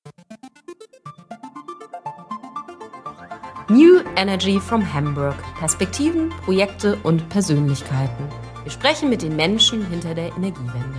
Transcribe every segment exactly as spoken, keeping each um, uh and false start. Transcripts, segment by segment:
New Energy from Hamburg. Perspektiven, Projekte und Persönlichkeiten. Wir sprechen mit den Menschen hinter der Energiewende.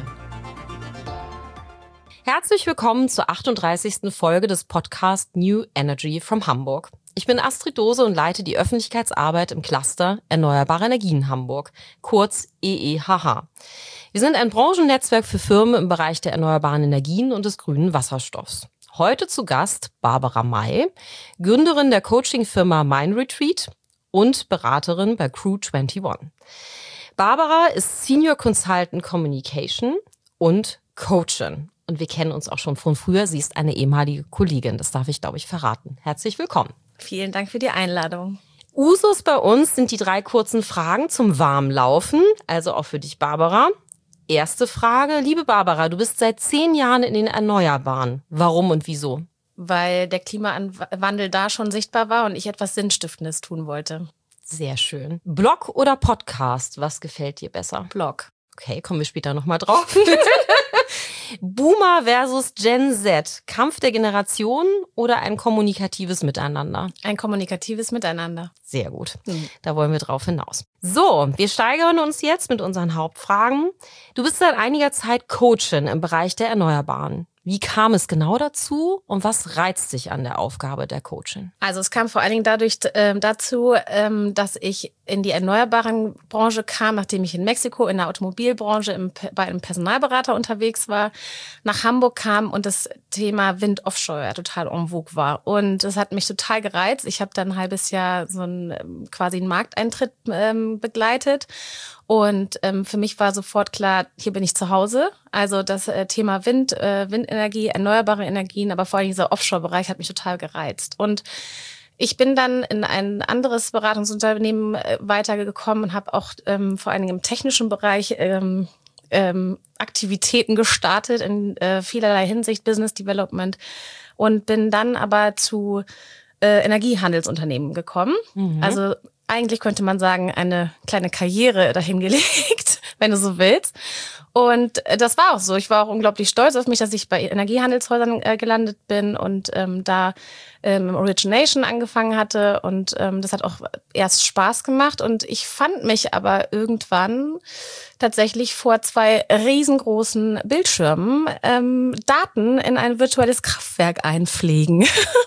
Herzlich willkommen zur achtunddreißigsten Folge des Podcasts New Energy from Hamburg. Ich bin Astrid Dose und leite die Öffentlichkeitsarbeit im Cluster Erneuerbare Energien Hamburg, kurz E E H H. Wir sind ein Branchennetzwerk für Firmen im Bereich der erneuerbaren Energien und des grünen Wasserstoffs. Heute zu Gast Barbara May, Gründerin der Coaching-Firma Mindretreat und Beraterin bei Crew einundzwanzig. Barbara ist Senior Consultant Communication und Coachin. Und wir kennen uns auch schon von früher. Sie ist eine ehemalige Kollegin. Das darf ich, glaube ich, verraten. Herzlich willkommen. Vielen Dank für die Einladung. Usus bei uns sind die drei kurzen Fragen zum Warmlaufen. Also auch für dich, Barbara. Erste Frage. Liebe Barbara, du bist seit zehn Jahren in den Erneuerbaren. Warum und wieso? Weil der Klimawandel da schon sichtbar war und ich etwas Sinnstiftendes tun wollte. Sehr schön. Blog oder Podcast? Was gefällt dir besser? Blog. Okay, kommen wir später nochmal drauf. Boomer versus Gen Z. Kampf der Generationen oder ein kommunikatives Miteinander? Ein kommunikatives Miteinander. Sehr gut. Mhm. Da wollen wir drauf hinaus. So, wir steigern uns jetzt mit unseren Hauptfragen. Du bist seit einiger Zeit Coachin im Bereich der Erneuerbaren. Wie kam es genau dazu und was reizt dich an der Aufgabe der Coachin? Also es kam vor allen Dingen dadurch äh, dazu, ähm, dass ich in die erneuerbaren Branche kam, nachdem ich in Mexiko in der Automobilbranche im, bei einem Personalberater unterwegs war, nach Hamburg kam und das Thema Wind Offshore ja total en vogue war. Und das hat mich total gereizt. Ich habe dann ein halbes Jahr so einen quasi einen Markteintritt ähm, begleitet. Und ähm, für mich war sofort klar, hier bin ich zu Hause. Also das äh, Thema Wind, äh, Windenergie, erneuerbare Energien, aber vor allem dieser Offshore-Bereich hat mich total gereizt. Und ich bin dann in ein anderes Beratungsunternehmen äh, weitergekommen und habe auch ähm, vor allen Dingen im technischen Bereich ähm, ähm, Aktivitäten gestartet in äh, vielerlei Hinsicht, Business Development. Und bin dann aber zu äh, Energiehandelsunternehmen gekommen. Mhm. Also eigentlich könnte man sagen, eine kleine Karriere dahingelegt, wenn du so willst. Und das war auch so. Ich war auch unglaublich stolz auf mich, dass ich bei Energiehandelshäusern äh, gelandet bin und ähm, da ähm, im Origination angefangen hatte. Und ähm, das hat auch erst Spaß gemacht. Und ich fand mich aber irgendwann tatsächlich vor zwei riesengroßen Bildschirmen ähm, Daten in ein virtuelles Kraftwerk einpflegen.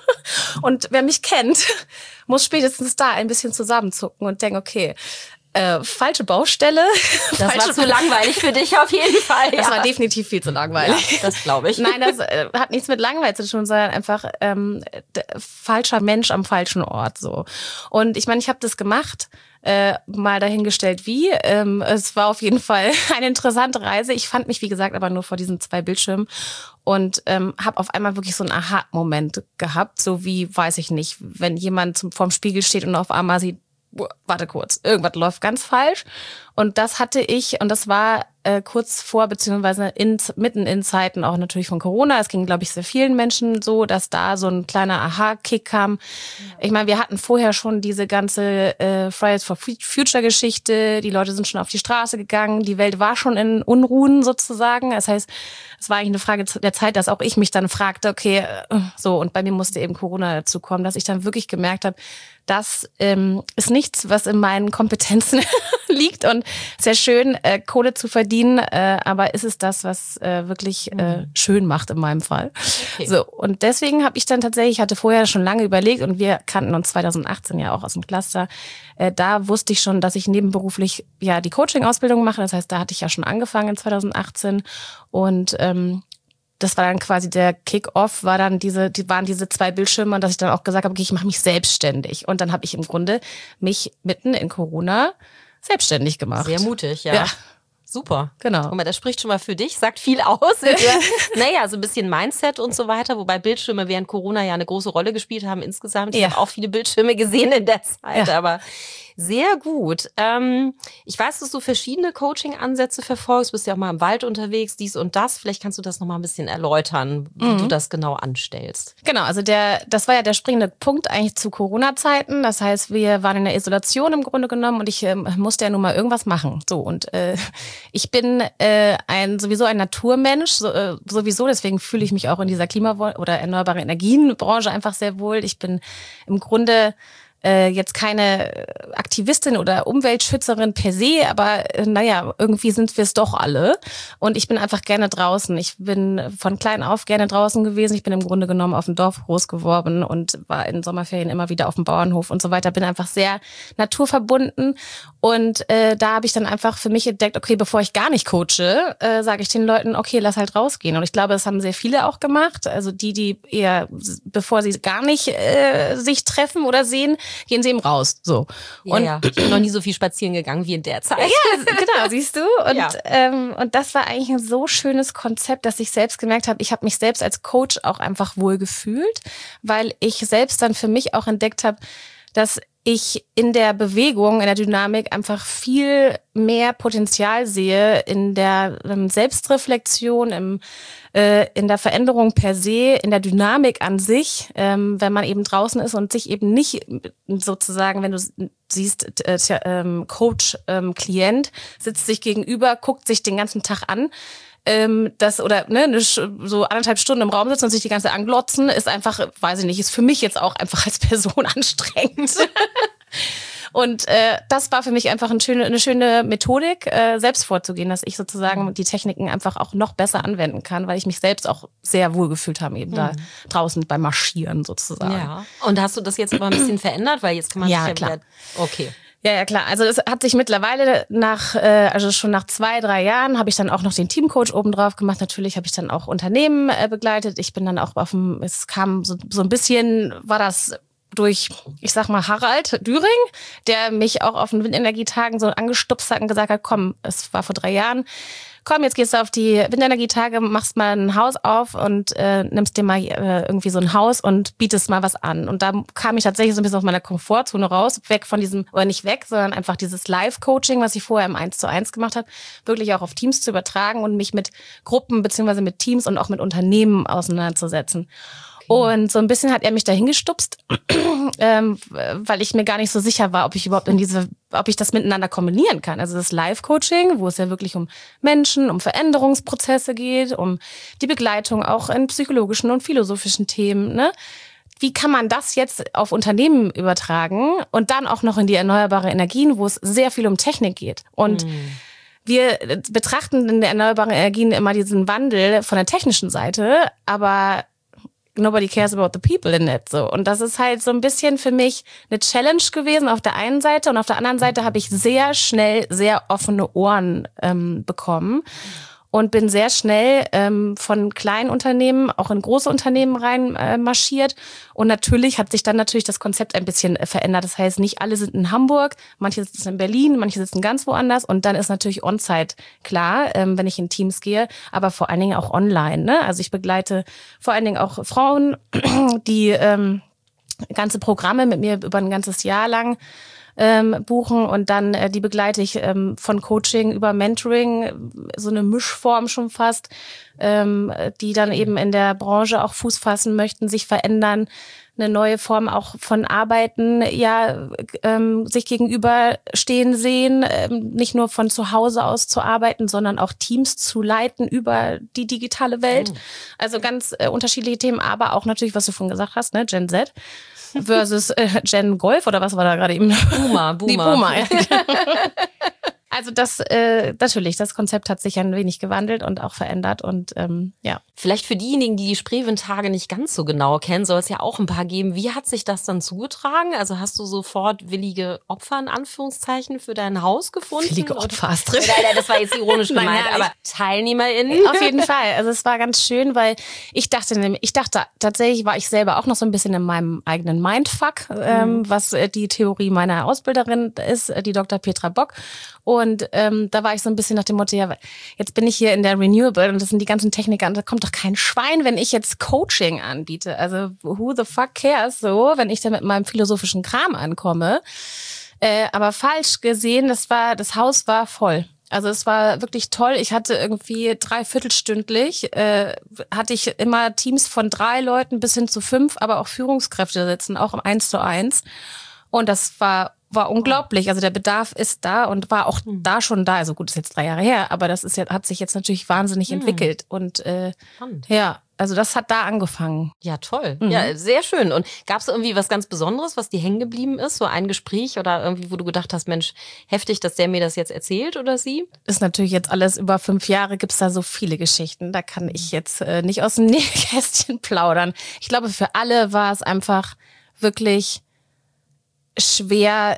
Und wer mich kennt, muss spätestens da ein bisschen zusammenzucken und denken, okay, Äh, falsche Baustelle. Das falsche war zu langweilig für dich auf jeden Fall. Das ja. war definitiv viel zu langweilig. Ja, das glaube ich. Nein, das äh, hat nichts mit Langweil zu tun, sondern einfach ähm, d- falscher Mensch am falschen Ort. So. Und ich meine, ich habe das gemacht, äh, mal dahingestellt wie. Ähm, es war auf jeden Fall eine interessante Reise. Ich fand mich, wie gesagt, aber nur vor diesen zwei Bildschirmen und ähm, habe auf einmal wirklich so einen Aha-Moment gehabt. So wie, weiß ich nicht, wenn jemand zum, vorm Spiegel steht und auf einmal sieht, warte kurz, irgendwas läuft ganz falsch. Und das hatte ich, und das war äh, kurz vor, beziehungsweise in, mitten in Zeiten auch natürlich von Corona. Es ging, glaube ich, sehr vielen Menschen so, dass da so ein kleiner Aha-Kick kam. Ich meine, wir hatten vorher schon diese ganze äh, Fridays for Future-Geschichte. Die Leute sind schon auf die Straße gegangen. Die Welt war schon in Unruhen sozusagen. Das heißt, es war eigentlich eine Frage der Zeit, dass auch ich mich dann fragte, okay, so, und bei mir musste eben Corona dazu kommen, dass ich dann wirklich gemerkt habe, das ähm, ist nichts, was in meinen Kompetenzen liegt und sehr schön, äh, Kohle zu verdienen, äh, aber ist es das, was äh, wirklich äh, schön macht in meinem Fall. Okay. So, und deswegen habe ich dann tatsächlich, ich hatte vorher schon lange überlegt und wir kannten uns zweitausendachtzehn ja auch aus dem Cluster, äh, da wusste ich schon, dass ich nebenberuflich ja die Coaching-Ausbildung mache, das heißt, da hatte ich ja schon angefangen in zweitausendachtzehn und ähm, das war dann quasi der Kick-Off, war dann diese, die waren diese zwei Bildschirme und dass ich dann auch gesagt habe, okay, ich mache mich selbstständig. Und dann habe ich im Grunde mich mitten in Corona selbstständig gemacht. Sehr mutig, ja. ja. Super. Genau. Guck mal, das spricht schon mal für dich, sagt viel aus. Naja, so ein bisschen Mindset und so weiter, wobei Bildschirme während Corona ja eine große Rolle gespielt haben insgesamt. Ich ja. habe auch viele Bildschirme gesehen in der Zeit, ja. aber sehr gut. Ähm, ich weiß, dass du verschiedene Coaching-Ansätze verfolgst, bist ja auch mal im Wald unterwegs, dies und das. Vielleicht kannst du das noch mal ein bisschen erläutern, wie mhm. du das genau anstellst. Genau, also der, das war ja der springende Punkt eigentlich zu Corona-Zeiten. Das heißt, wir waren in der Isolation im Grunde genommen und ich äh, musste ja nun mal irgendwas machen. So, und äh, ich bin äh, ein sowieso ein Naturmensch, so, äh, sowieso, deswegen fühle ich mich auch in dieser Klima- oder erneuerbare Energienbranche einfach sehr wohl. Ich bin im Grunde äh, jetzt keine Aktivistin oder Umweltschützerin per se, aber äh, naja, irgendwie sind wir es doch alle. Und ich bin einfach gerne draußen. Ich bin von klein auf gerne draußen gewesen. Ich bin im Grunde genommen auf dem Dorf groß geworden und war in Sommerferien immer wieder auf dem Bauernhof und so weiter. Bin einfach sehr naturverbunden. Und äh, da habe ich dann einfach für mich entdeckt, okay, bevor ich gar nicht coache, äh, sage ich den Leuten, okay, lass halt rausgehen. Und ich glaube, das haben sehr viele auch gemacht. Also die, die eher, bevor sie gar nicht äh, sich treffen oder sehen, gehen sie eben raus. So. Ja, und ja. Ich bin noch nie so viel spazieren gegangen wie in der Zeit. Ja, genau, siehst du. Und, ja. ähm, und das war eigentlich ein so schönes Konzept, dass ich selbst gemerkt habe, ich habe mich selbst als Coach auch einfach wohl gefühlt, weil ich selbst dann für mich auch entdeckt habe, dass ich in der Bewegung, in der Dynamik einfach viel mehr Potenzial sehe in der ähm, Selbstreflexion, im, äh, in der Veränderung per se, in der Dynamik an sich, ähm, wenn man eben draußen ist und sich eben nicht sozusagen, wenn du siehst, äh, ähm, Coach, ähm, Klient sitzt sich gegenüber, guckt sich den ganzen Tag an, ähm, das oder ne, so anderthalb Stunden im Raum sitzen und sich die ganze Zeit anglotzen, ist einfach, weiß ich nicht, ist für mich jetzt auch einfach als Person anstrengend. Und äh, das war für mich einfach eine schöne, eine schöne Methodik, äh, selbst vorzugehen, dass ich sozusagen die Techniken einfach auch noch besser anwenden kann, weil ich mich selbst auch sehr wohl gefühlt habe, eben mhm. da draußen beim Marschieren sozusagen. Ja. Und hast du das jetzt aber ein bisschen verändert? Weil jetzt kann man ja, sich ja klar. wieder... Okay. Ja, ja, klar. Also es hat sich mittlerweile nach, äh, also schon nach zwei, drei Jahren habe ich dann auch noch den Teamcoach oben drauf gemacht. Natürlich habe ich dann auch Unternehmen äh, begleitet. Ich bin dann auch auf dem, es kam so, so ein bisschen, war das durch, ich sag mal, Harald Düring, der mich auch auf den Windenergietagen so angestupst hat und gesagt hat, komm, es war vor drei Jahren, komm, jetzt gehst du auf die Windenergietage, machst mal ein Haus auf und äh, nimmst dir mal äh, irgendwie so ein Haus und bietest mal was an. Und da kam ich tatsächlich so ein bisschen aus meiner Komfortzone raus, weg von diesem, oder nicht weg, sondern einfach dieses Live-Coaching, was ich vorher im eins zu eins gemacht habe, wirklich auch auf Teams zu übertragen und mich mit Gruppen beziehungsweise mit Teams und auch mit Unternehmen auseinanderzusetzen. Und so ein bisschen hat er mich dahin gestupst, ähm, weil ich mir gar nicht so sicher war, ob ich überhaupt in diese, ob ich das miteinander kombinieren kann. Also das Live-Coaching, wo es ja wirklich um Menschen, um Veränderungsprozesse geht, um die Begleitung auch in psychologischen und philosophischen Themen, ne? Wie kann man das jetzt auf Unternehmen übertragen und dann auch noch in die erneuerbare Energien, wo es sehr viel um Technik geht? Und mm. wir betrachten in der erneuerbaren Energien immer diesen Wandel von der technischen Seite, aber nobody cares about the people in it, so. Und das ist halt so ein bisschen für mich eine Challenge gewesen auf der einen Seite und auf der anderen Seite habe ich sehr schnell sehr offene Ohren ähm, bekommen und bin sehr schnell ähm, von kleinen Unternehmen auch in große Unternehmen rein äh, marschiert. Und natürlich hat sich dann natürlich das Konzept ein bisschen äh, verändert. Das heißt, nicht alle sind in Hamburg, manche sitzen in Berlin, manche sitzen ganz woanders. Und dann ist natürlich On-Site klar, ähm, wenn ich in Teams gehe, aber vor allen Dingen auch online. Ne? Also ich begleite vor allen Dingen auch Frauen, die ähm, ganze Programme mit mir über ein ganzes Jahr lang Ähm, buchen und dann äh, die begleite ich ähm, von Coaching über Mentoring, so eine Mischform schon fast, ähm, die dann eben in der Branche auch Fuß fassen möchten, sich verändern, eine neue Form auch von Arbeiten, ja, ähm, sich gegenüberstehen sehen, ähm, nicht nur von zu Hause aus zu arbeiten, sondern auch Teams zu leiten über die digitale Welt. Oh. Also ganz äh, unterschiedliche Themen, aber auch natürlich, was du vorhin gesagt hast, ne, Gen Z. Versus äh, Gen Golf oder was war da gerade eben? Boomer, Boomer. Die Boomer. Ja. Also das, äh, natürlich, das Konzept hat sich ein wenig gewandelt und auch verändert und ähm, ja. Vielleicht für diejenigen, die die Spreewindtage nicht ganz so genau kennen, soll es ja auch ein paar geben. Wie hat sich das dann zugetragen? Also hast du sofort willige Opfer in Anführungszeichen für dein Haus gefunden? Willige Opfer, Astrid. Nein, das war jetzt ironisch gemeint, Nein, aber TeilnehmerInnen? Auf jeden Fall. Also es war ganz schön, weil ich dachte, ich dachte tatsächlich war ich selber auch noch so ein bisschen in meinem eigenen Mindfuck, mhm. ähm, was die Theorie meiner Ausbilderin ist, die Doktor Petra Bock. Und ähm, da war ich so ein bisschen nach dem Motto, ja, jetzt bin ich hier in der Renewable und das sind die ganzen Techniker und da kommt doch kein Schwein, wenn ich jetzt Coaching anbiete. Also who the fuck cares so, wenn ich da mit meinem philosophischen Kram ankomme. Äh, aber falsch gesehen, das war, das Haus war voll. Also es war wirklich toll. Ich hatte irgendwie dreiviertelstündlich, äh, hatte ich immer Teams von drei Leuten bis hin zu fünf, aber auch Führungskräfte sitzen, auch im Eins zu eins. Und das war war unglaublich. Also der Bedarf ist da und war auch hm. da schon da. Also gut, ist jetzt drei Jahre her, aber das ist ja, hat sich jetzt natürlich wahnsinnig hm. entwickelt. Und äh, ja, also das hat da angefangen. Ja, toll. Mhm. Ja, sehr schön. Und gab es irgendwie was ganz Besonderes, was dir hängen geblieben ist? So ein Gespräch oder irgendwie, wo du gedacht hast, Mensch, heftig, dass der mir das jetzt erzählt oder sie? Ist natürlich jetzt alles über fünf Jahre, gibt's da so viele Geschichten. Da kann ich jetzt äh, nicht aus dem Nähkästchen plaudern. Ich glaube, für alle war es einfach wirklich schwer,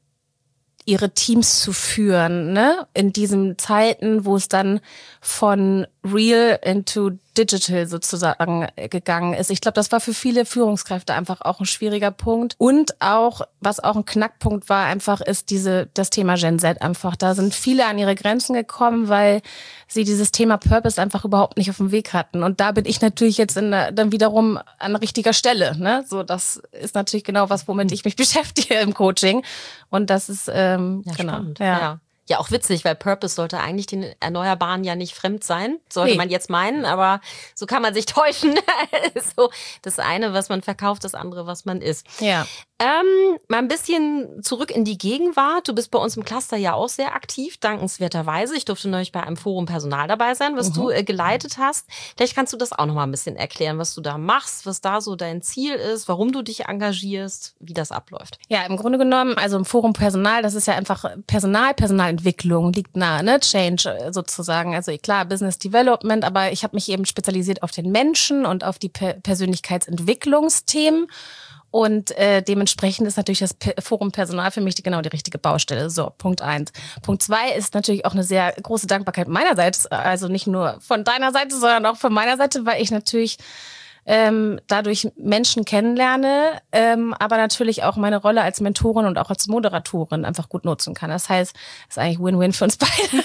ihre Teams zu führen, ne? In diesen Zeiten, wo es dann von real into digital sozusagen gegangen ist. Ich glaube, das war für viele Führungskräfte einfach auch ein schwieriger Punkt. Und auch, was auch ein Knackpunkt war, einfach ist diese das Thema Gen Z einfach. Da sind viele an ihre Grenzen gekommen, weil sie dieses Thema Purpose einfach überhaupt nicht auf dem Weg hatten. Und da bin ich natürlich jetzt in, dann wiederum an richtiger Stelle. Ne? So, das ist natürlich genau was, womit ich mich beschäftige im Coaching. Und das ist ähm, ja, genau. Spannend. Ja. ja. Ja, auch witzig, weil Purpose sollte eigentlich den Erneuerbaren ja nicht fremd sein. Sollte nee. man jetzt meinen, aber so kann man sich täuschen. So das eine, was man verkauft, das andere, was man ist. Ja. Ähm, mal ein bisschen zurück in die Gegenwart. Du bist bei uns im Cluster ja auch sehr aktiv, dankenswerterweise. Ich durfte neulich bei einem Forum Personal dabei sein, was mhm. du äh, geleitet hast. Vielleicht kannst du das auch noch mal ein bisschen erklären, was du da machst, was da so dein Ziel ist, warum du dich engagierst, wie das abläuft. Ja, im Grunde genommen, also im Forum Personal, das ist ja einfach Personal, Personalentwicklung liegt nahe, ne? Change sozusagen. Also klar, Business Development, aber ich habe mich eben spezialisiert auf den Menschen und auf die Per- Persönlichkeitsentwicklungsthemen. Und äh, dementsprechend ist natürlich das P- Forum Personal für mich die, genau die richtige Baustelle. So, Punkt eins. Punkt zwei ist natürlich auch eine sehr große Dankbarkeit meinerseits, also nicht nur von deiner Seite, sondern auch von meiner Seite, weil ich natürlich ähm, dadurch Menschen kennenlerne, ähm, aber natürlich auch meine Rolle als Mentorin und auch als Moderatorin einfach gut nutzen kann. Das heißt, es ist eigentlich Win-Win für uns beide.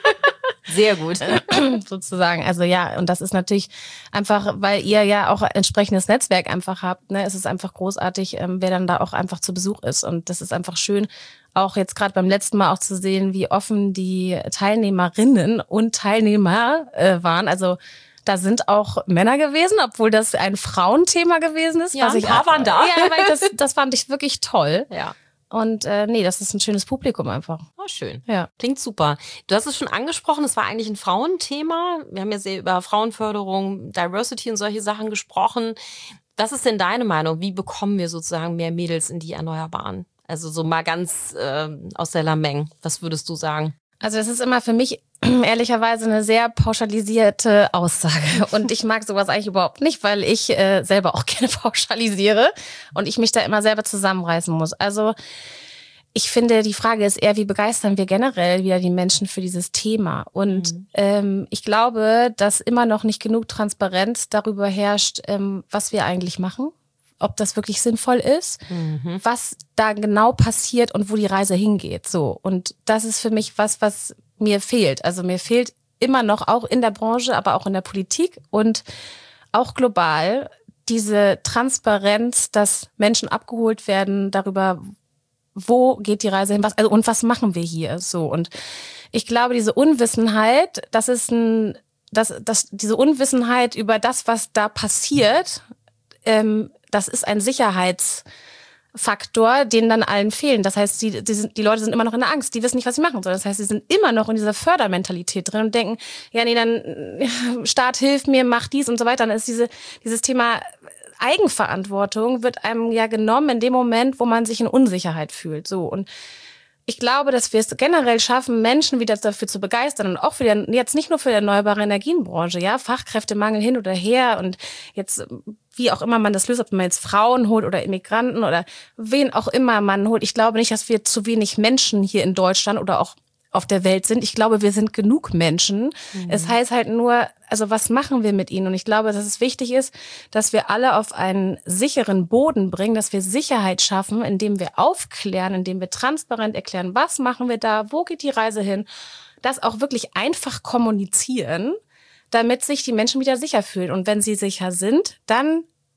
Sehr gut. Sozusagen. Also ja, und das ist natürlich einfach, weil ihr ja auch entsprechendes Netzwerk einfach habt, ne, es ist einfach großartig, ähm, wer dann da auch einfach zu Besuch ist. Und das ist einfach schön, auch jetzt gerade beim letzten Mal auch zu sehen, wie offen die Teilnehmerinnen und Teilnehmer äh, waren. Also da sind auch Männer gewesen, obwohl das ein Frauenthema gewesen ist. Ja, was ein ich paar waren da. Ja, weil das, das fand ich wirklich toll. Ja. Und äh, nee, das ist ein schönes Publikum einfach. Oh, schön. Ja. Klingt super. Du hast es schon angesprochen, es war eigentlich ein Frauenthema. Wir haben ja sehr über Frauenförderung, Diversity und solche Sachen gesprochen. Was ist denn deine Meinung? Wie bekommen wir sozusagen mehr Mädels in die Erneuerbaren? Also so mal ganz äh, aus der Lameng. Was würdest du sagen? Also das ist immer für mich ehrlicherweise eine sehr pauschalisierte Aussage. Und ich mag sowas eigentlich überhaupt nicht, weil ich äh, selber auch gerne pauschalisiere und ich mich da immer selber zusammenreißen muss. Also ich finde, die Frage ist eher, wie begeistern wir generell wieder die Menschen für dieses Thema? Und mhm. ähm, ich glaube, dass immer noch nicht genug Transparenz darüber herrscht, ähm, was wir eigentlich machen, ob das wirklich sinnvoll ist, mhm. was da genau passiert und wo die Reise hingeht. So. Und das ist für mich was, was mir fehlt. Also mir fehlt immer noch, auch in der Branche, aber auch in der Politik und auch global, diese Transparenz, dass Menschen abgeholt werden darüber, wo geht die Reise hin, was, also, und was machen wir hier, so. Und ich glaube, diese Unwissenheit, das ist ein, das, das, diese Unwissenheit über das, was da passiert, ähm, das ist ein Sicherheitsfaktor, den dann allen fehlen. Das heißt, die, die, sind, die Leute sind immer noch in der Angst, die wissen nicht, was sie machen sollen. Das heißt, sie sind immer noch in dieser Fördermentalität drin und denken, ja, nee, dann Staat hilft mir, mach dies und so weiter. Dann ist diese, dieses Thema Eigenverantwortung wird einem ja genommen in dem Moment, wo man sich in Unsicherheit fühlt. So. Und ich glaube, dass wir es generell schaffen, Menschen wieder dafür zu begeistern und auch für den, jetzt nicht nur für die erneuerbare Energienbranche, ja, Fachkräftemangel hin oder her und jetzt, wie auch immer man das löst, ob man jetzt Frauen holt oder Immigranten oder wen auch immer man holt. Ich glaube nicht, dass wir zu wenig Menschen hier in Deutschland oder auch auf der Welt sind. Ich glaube, wir sind genug Menschen. Mhm. Es heißt halt nur, also was machen wir mit ihnen? Und ich glaube, dass es wichtig ist, dass wir alle auf einen sicheren Boden bringen, dass wir Sicherheit schaffen, indem wir aufklären, indem wir transparent erklären, was machen wir da, wo geht die Reise hin, das auch wirklich einfach kommunizieren, damit sich die Menschen wieder sicher fühlen. Und wenn sie sicher sind, dann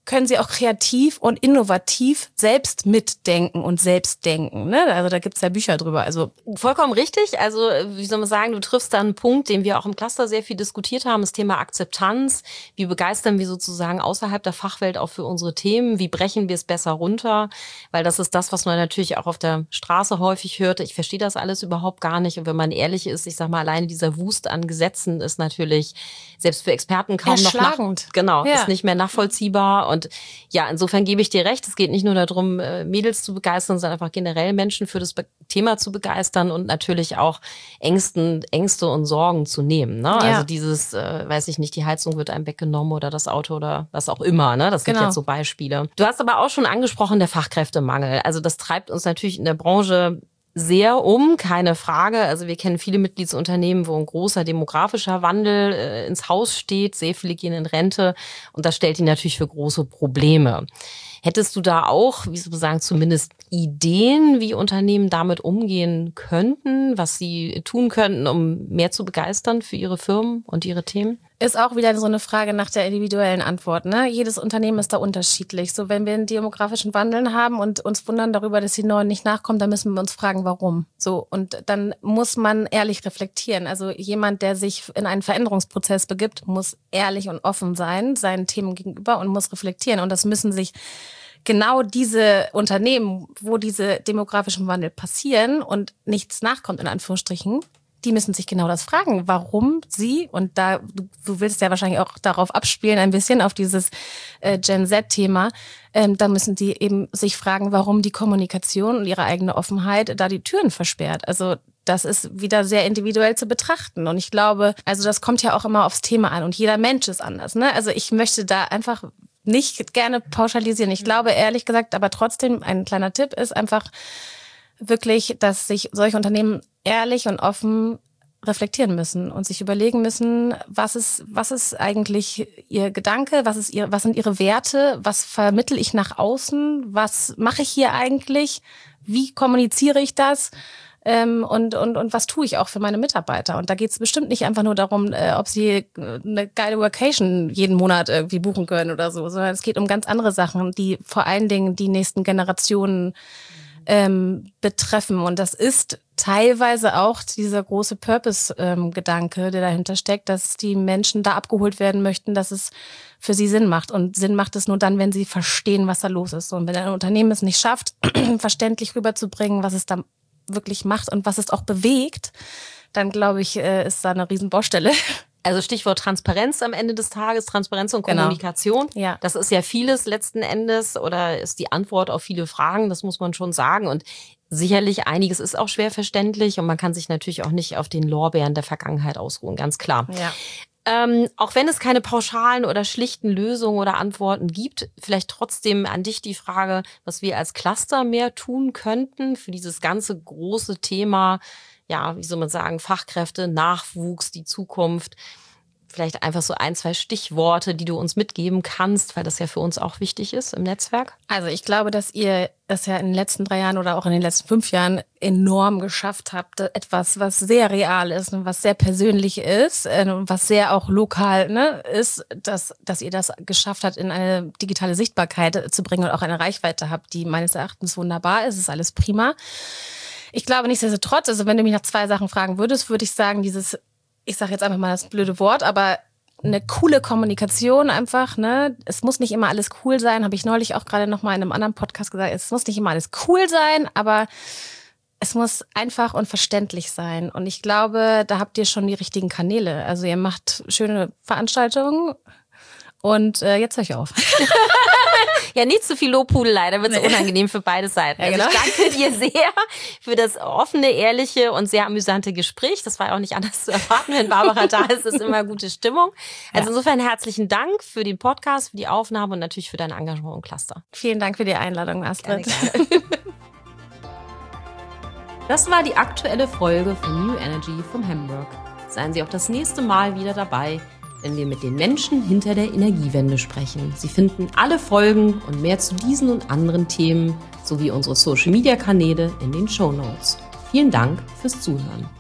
können sie auch kreativ und innovativ selbst mitdenken und selbst denken. Ne? Also da gibt's ja Bücher drüber. Also vollkommen richtig. Also wie soll man sagen, du triffst da einen Punkt, den wir auch im Cluster sehr viel diskutiert haben, das Thema Akzeptanz. Wie begeistern wir sozusagen außerhalb der Fachwelt auch für unsere Themen? Wie brechen wir es besser runter? Weil das ist das, was man natürlich auch auf der Straße häufig hört. Ich verstehe das alles überhaupt gar nicht. Und wenn man ehrlich ist, ich sag mal, alleine dieser Wust an Gesetzen ist natürlich selbst für Experten kaum noch nach, genau, ja. ist nicht mehr nachvollziehbar. Und ja, insofern gebe ich dir recht. Es geht nicht nur darum, Mädels zu begeistern, sondern einfach generell Menschen für das Thema zu begeistern und natürlich auch Ängsten, Ängste und Sorgen zu nehmen. Ne? Ja. Also dieses, äh, weiß ich nicht, die Heizung wird einem weggenommen oder das Auto oder was auch immer. Ne? Das sind genau. jetzt so Beispiele. Du hast aber auch schon angesprochen, der Fachkräftemangel. Also das treibt uns natürlich in der Branche sehr um, keine Frage. Also wir kennen viele Mitgliedsunternehmen, wo ein großer demografischer Wandel äh, ins Haus steht. Sehr viele gehen in Rente und das stellt die natürlich für große Probleme. Hättest du da auch, wie soll man sagen, zumindest Ideen, wie Unternehmen damit umgehen könnten, was sie tun könnten, um mehr zu begeistern für ihre Firmen und ihre Themen? Ist auch wieder so eine Frage nach der individuellen Antwort. Ne? Jedes Unternehmen ist da unterschiedlich. So, wenn wir einen demografischen Wandel haben und uns wundern darüber, dass die Neuen nicht nachkommen, dann müssen wir uns fragen, warum. So, und dann muss man ehrlich reflektieren. Also jemand, der sich in einen Veränderungsprozess begibt, muss ehrlich und offen sein, seinen Themen gegenüber und muss reflektieren. Und das müssen sich genau diese Unternehmen, wo diese demografischen Wandel passieren und nichts nachkommt, in Anführungsstrichen, die müssen sich genau das fragen, warum sie, und da du, du willst ja wahrscheinlich auch darauf abspielen, ein bisschen auf dieses äh, Gen Z-Thema, ähm, da müssen die eben sich fragen, warum die Kommunikation und ihre eigene Offenheit da die Türen versperrt. Also das ist wieder sehr individuell zu betrachten. Und ich glaube, also das kommt ja auch immer aufs Thema an und jeder Mensch ist anders. Ne? Also ich möchte da einfach nicht gerne pauschalisieren. Ich glaube ehrlich gesagt, aber trotzdem ein kleiner Tipp ist einfach wirklich, dass sich solche Unternehmen ehrlich und offen reflektieren müssen und sich überlegen müssen, was ist, was ist eigentlich ihr Gedanke, was ist ihr, was sind ihre Werte, was vermittle ich nach außen, was mache ich hier eigentlich, wie kommuniziere ich das? Ähm, und, und, und was tue ich auch für meine Mitarbeiter? Und da geht es bestimmt nicht einfach nur darum, äh, ob sie eine geile Vacation jeden Monat irgendwie buchen können oder so, sondern es geht um ganz andere Sachen, die vor allen Dingen die nächsten Generationen ähm, betreffen. Und das ist teilweise auch dieser große Purpose-Gedanke, ähm, der dahinter steckt, dass die Menschen da abgeholt werden möchten, dass es für sie Sinn macht. Und Sinn macht es nur dann, wenn sie verstehen, was da los ist. Und wenn ein Unternehmen es nicht schafft, verständlich rüberzubringen, was es da wirklich macht und was es auch bewegt, dann glaube ich, ist da eine riesen Baustelle. Also Stichwort Transparenz am Ende des Tages, Transparenz und Kommunikation. Genau. Ja. Das ist ja vieles letzten Endes oder ist die Antwort auf viele Fragen, das muss man schon sagen. Und sicherlich einiges ist auch schwer verständlich und man kann sich natürlich auch nicht auf den Lorbeeren der Vergangenheit ausruhen, ganz klar. Ja. Ähm, auch wenn es keine pauschalen oder schlichten Lösungen oder Antworten gibt, vielleicht trotzdem an dich die Frage, was wir als Cluster mehr tun könnten für dieses ganze große Thema, ja, wie soll man sagen, Fachkräfte, Nachwuchs, die Zukunft. Vielleicht einfach so ein, zwei Stichworte, die du uns mitgeben kannst, weil das ja für uns auch wichtig ist im Netzwerk. Also ich glaube, dass ihr es ja in den letzten drei Jahren oder auch in den letzten fünf Jahren enorm geschafft habt. Etwas, was sehr real ist und was sehr persönlich ist und was sehr auch lokal ne, ist, dass, dass ihr das geschafft habt, in eine digitale Sichtbarkeit zu bringen und auch eine Reichweite habt, die meines Erachtens wunderbar ist. Es ist alles prima. Ich glaube nichtsdestotrotz, also wenn du mich nach zwei Sachen fragen würdest, würde ich sagen, dieses, ich sage jetzt einfach mal das blöde Wort, aber eine coole Kommunikation einfach, ne? Es muss nicht immer alles cool sein, habe ich neulich auch gerade noch mal in einem anderen Podcast gesagt, es muss nicht immer alles cool sein, aber es muss einfach und verständlich sein. Und ich glaube, da habt ihr schon die richtigen Kanäle. Also ihr macht schöne Veranstaltungen und äh, jetzt höre ich auf. Ja, nicht zu viel Lobhudelei, da wird es nee. unangenehm für beide Seiten. Ja, genau. Also ich danke dir sehr für das offene, ehrliche und sehr amüsante Gespräch. Das war ja auch nicht anders zu erwarten. Wenn Barbara da ist, ist immer gute Stimmung. Also ja. insofern herzlichen Dank für den Podcast, für die Aufnahme und natürlich für dein Engagement im Cluster. Vielen Dank für die Einladung, Astrid. Gerne, gerne. Das war die aktuelle Folge von New Energy vom Hamburg. Seien Sie auch das nächste Mal wieder dabei, wenn wir mit den Menschen hinter der Energiewende sprechen. Sie finden alle Folgen und mehr zu diesen und anderen Themen sowie unsere Social-Media-Kanäle in den Shownotes. Vielen Dank fürs Zuhören.